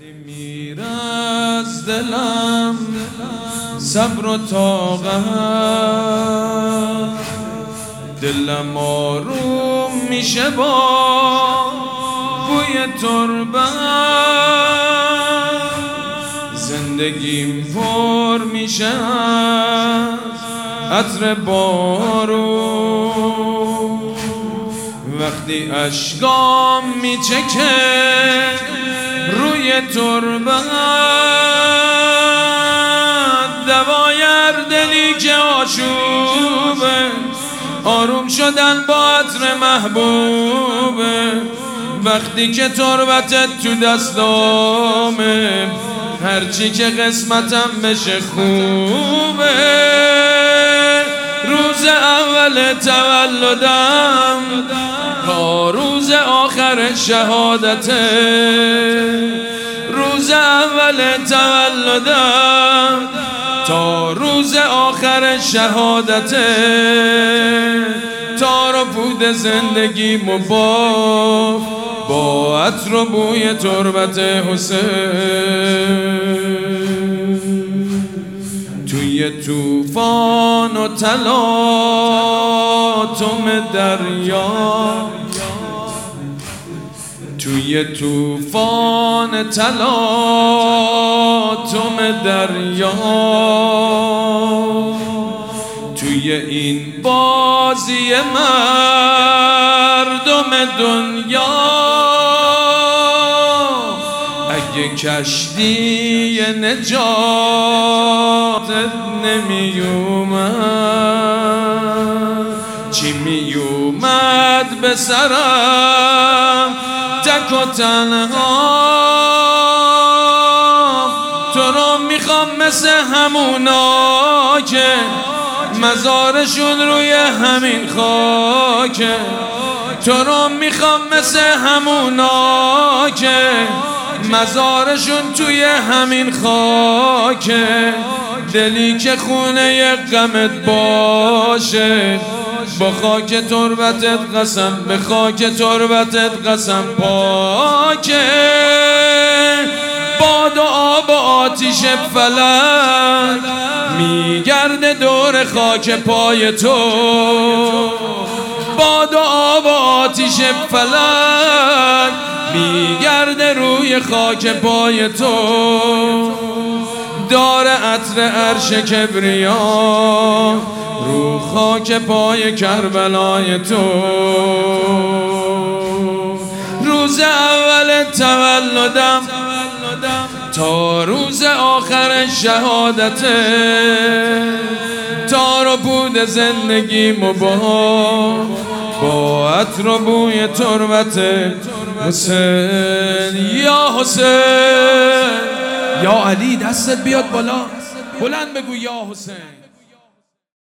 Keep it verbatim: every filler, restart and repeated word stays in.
میر از دلم صبر و طاقت، دلم آروم میشه با بوی تربت، زندگیم پر میشه از عطر بارون، وقتی اشکام میچکه روی تربت، دوای هر دلی که آشوبه، آروم شدن با عطر محبوبه، وقتی که تربتت تو دستامه، هرچی که قسمتم بشه خوبه. روز اول تولدم تا روز آخر شهادته، روز اول تولدم تا روز آخر شهادته، تار و پود زندگی مباف با عطر و بوی تربت حسین. توی طوفان و تلاطم دریا، توی طوفان تلاطم دریا، توی این بازی مردم دنیا، اگه کشتی نجاتت نمی اومد، چی می اومد به سرم تک و تنها؟ تو رو میخوام مثل همونا که مزارشون روی همین خاکه، تو رو میخوام مثل همونا که مزارشون توی همین خاکه، دلی که خونه غمت باشه، با خاک تربتت قسم، به خاک تربتت قسم پاکه. باد و آب و آتیش فلک میگرده دور خاک پای تو، باد و آب و آتیش فلک میگرده روی خاک پای تو، دار عطر عرش کبریا رو خاک پای کربلای تو. روز اول تولدم تا روز آخر شهادته، تار و پود زندگی مباح با عطر و بوی تربت حسین. یا حسین، یا علی، دستت بیاد بالا، بلند بگو یا حسین.